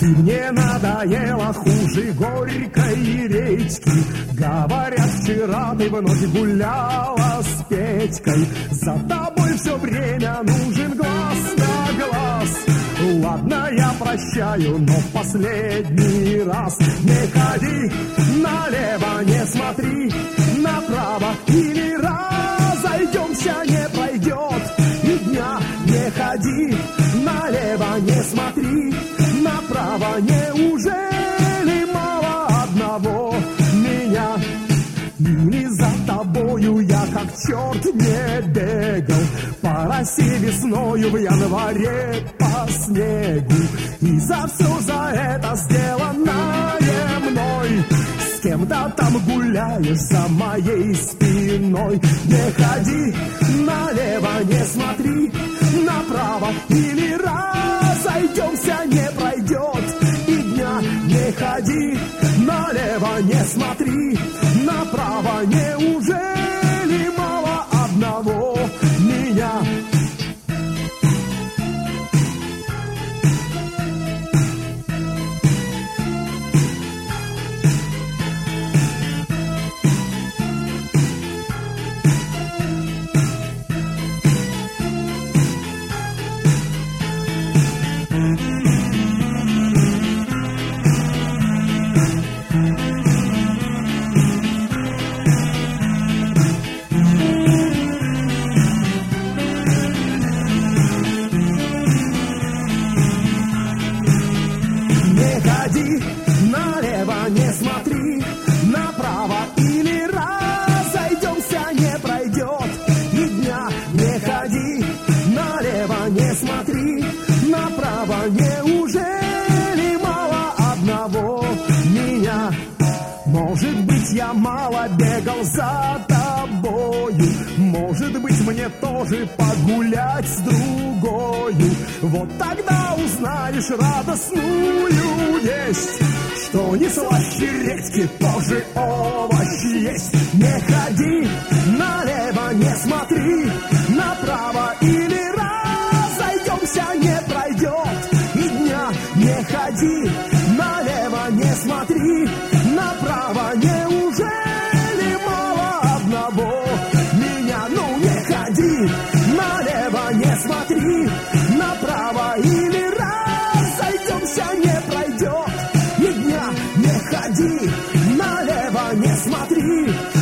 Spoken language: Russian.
мне надоело хуже горькой редьки. Говорят, вчера ты вновь гуляла с Петькой. За тобой все время нужен глаз на глаз. Ладно, я прощаю, но в последний раз. Не ходи налево, не смотри направо, или разойдемся, не пройдет и дня. Не ходи налево, не смотри направо, неужели мало одного меня? Или за тобою я как черт не бегал по росе весною в январе по снегу. И за все за это сделанное мной с кем-то там гуляешь за моей спиной. Не ходи налево, не смотри направо, или разойдемся, не пройдет и дня. Не ходи налево, не смотри направо, неужели мало одного меня? Налево не смотри направо, или разойдемся, не пройдет и дня. Не ходи налево, не смотри направо, неужели мало одного меня? Может быть, я мало бегал за тобою, может быть, мне тоже погулять с другою. Вот тогда узнаешь радостную весть, что не слаще редьки тоже овощи есть. Не ходи налево, не смотри направо, или разойдемся, не пройдет и дня. Не ходи налево, не смотри направо, неужели мало одного меня? Ну не ходи налево, не смотри направо, или разойдемся, не пройдет и дня. Не ходи налево, не смотри